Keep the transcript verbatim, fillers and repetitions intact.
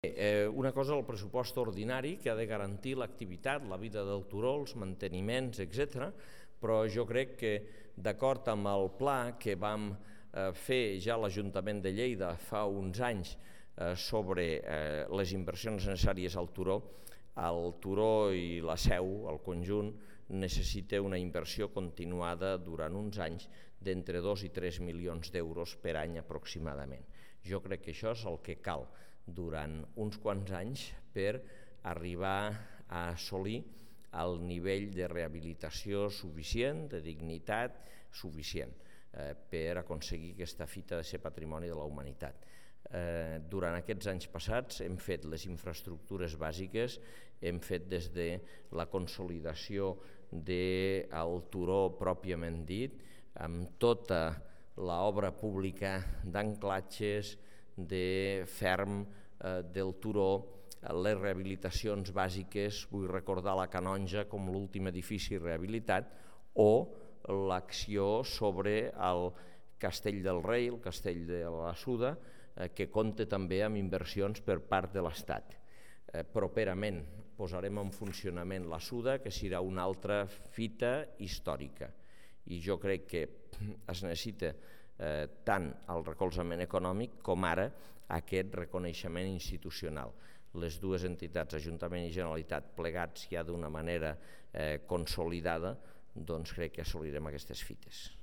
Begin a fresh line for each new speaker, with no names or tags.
Eh, una cosa el pressupost ordinari, que ha de garantir l'activitat, la vida del turó, els manteniments, etcètera, però jo crec que d'acord amb el pla que vam eh, fer ja a l'Ajuntament de Lleida fa uns anys eh, sobre eh, les inversions necessàries al turó, el turó i la seu, el conjunt, necessita una inversió continuada durant uns anys d'entre dos i tres milions d'euros per any aproximadament. Jo crec que això és el que cal durant uns quants anys per arribar a assolir el nivell de rehabilitació suficient, de dignitat suficient, eh, per aconseguir aquesta fita de ser patrimoni de la humanitat. Eh, durant aquests anys passats hem fet les infraestructures bàsiques, hem fet des de la consolidació del turó pròpiament dit, amb tota l'obra pública d'anclatges, de ferm eh, del turó, les rehabilitacions bàsiques, vull recordar la Canonja com l'últim edifici rehabilitat, o l'acció sobre el Castell del Rei, el Castell de la Suda, eh, que compta també amb inversions per part de l'Estat. Eh, properament posarem en funcionament la Suda, que serà una altra fita històrica. I jo crec que es necessita eh, tant el recolzament econòmic com ara aquest reconeixement institucional. Les dues entitats, Ajuntament i Generalitat, plegats ja d'una manera eh, consolidada, doncs crec que assolirem aquestes fites.